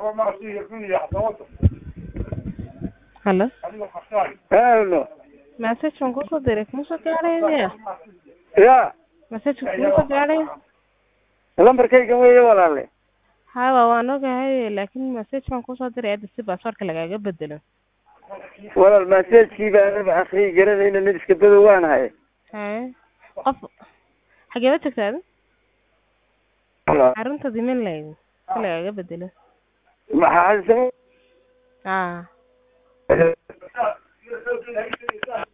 Hello. Hello. Message from Google direct muso gaaraya. Ya, Message muso gaaraya. lambarkayga weeye walaale. Hawa waan ogahay laakiin message kan ku soo diray aad si passwordka lagaaga bedelo. Walaal message-kii baan akhri garanayna niska bada waan hay. Qof xageed tagtay? Arunta dimin leeyahay. Lagaaga bedelo. Maxaa Ah.